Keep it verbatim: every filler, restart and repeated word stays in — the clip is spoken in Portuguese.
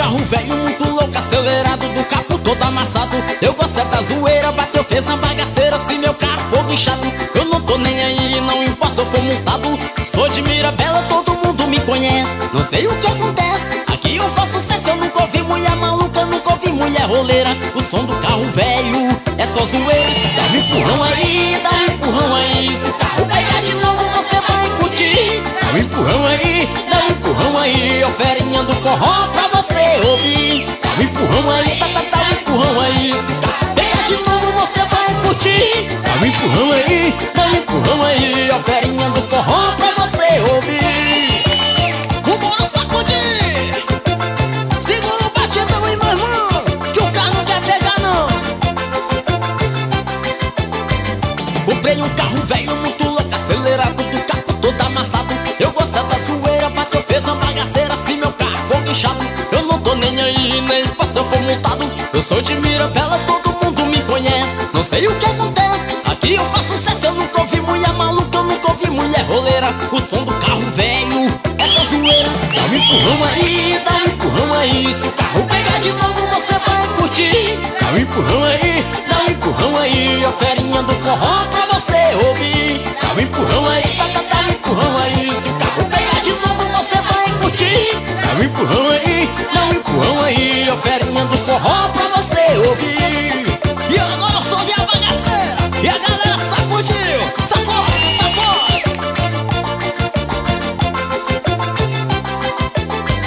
carro velho muito louco, acelerado, do capô todo amassado. Eu gosto é da zoeira, bateu, fez a bagaceira. Se meu carro for guinchado, eu não tô nem aí, não importa se eu for multado. Sou de Mirabela, todo mundo me conhece. Não sei o que acontece, aqui eu faço sucesso. Eu nunca ouvi mulher maluca, nunca ouvi mulher roleira. O som do carro velho é só zoeira. Dá um empurrão aí, dá um empurrão aí. Se o carro pegar de novo você vai curtir. Dá um empurrão aí, dá um empurrão aí. Ó, ferinha do forró pra você ouvir. Dá um empurrão aí, tá, tá, tá, um empurrão aí. Se o carro pegar de novo você vai curtir. Dá um empurrão aí, dá um empurrão aí. Ó, ferinha do forró pra você ouvir. Vambora sacudir, segura o batidão aí, meu irmão, que o carro não quer pegar não. Comprei um carro velho muito louco, acelerado, do capô todo amassado. Eu gosto da zoeira, bateu, fez uma bagaceira. Se meu carro for guinchado, eu não tô nem aí, nem importa se eu for multado. Eu sou de Mirabela, todo mundo me conhece. Não sei o que acontece, aqui eu faço sucesso. Eu nunca ouvi mulher maluca, eu nunca ouvi mulher roleira. O som do carro velho é só zoeira. Dá um empurrão aí, dá um empurrão aí. Se o carro pegar de novo você vai curtir. Dá um empurrão aí, dá um empurrão aí. A ferinha do forró pra